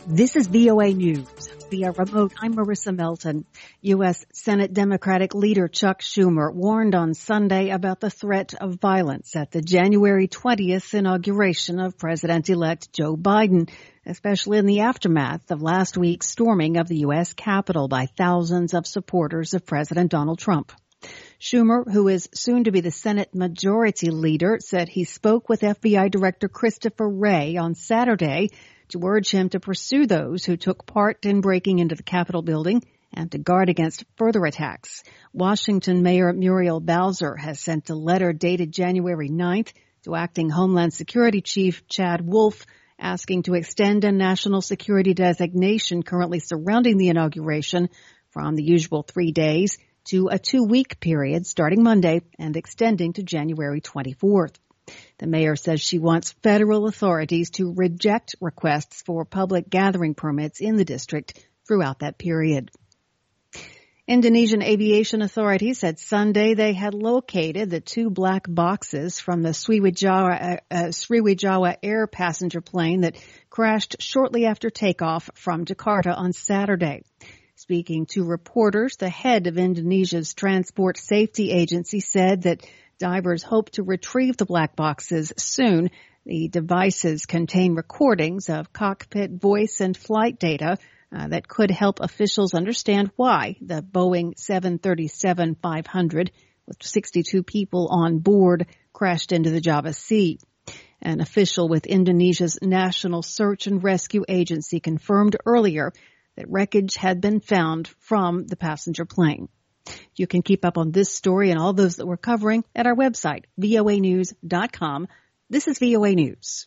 This is VOA News. Via remote, I'm Marissa Melton. U.S. Senate Democratic leader Chuck Schumer warned on Sunday about the threat of violence at the January 20th inauguration of President-elect Joe Biden, especially in the aftermath of last week's storming of the U.S. Capitol by thousands of supporters of President Donald Trump. Schumer, who is soon to be the Senate Majority Leader, said he spoke with FBI Director Christopher Wray on Saturday to urge him to pursue those who took part in breaking into the Capitol building and to guard against further attacks. Washington Mayor Muriel Bowser has sent a letter dated January 9th to Acting Homeland Security Chief Chad Wolf, asking to extend a national security designation currently surrounding the inauguration from the usual 3 days to a 2-week period starting Monday and extending to January 24th. The mayor says she wants federal authorities to reject requests for public gathering permits in the district throughout that period. Indonesian aviation authorities said Sunday they had located the 2 black boxes from the Sriwijaya Air passenger plane that crashed shortly after takeoff from Jakarta on Saturday. Speaking to reporters, the head of Indonesia's Transport Safety Agency said that divers hope to retrieve the black boxes soon. The devices contain recordings of cockpit voice and flight data that could help officials understand why the Boeing 737-500 with 62 people on board crashed into the Java Sea. An official with Indonesia's National Search and Rescue Agency confirmed earlier that wreckage had been found from the passenger plane. You can keep up on this story and all those that we're covering at our website, voanews.com. This is VOA News.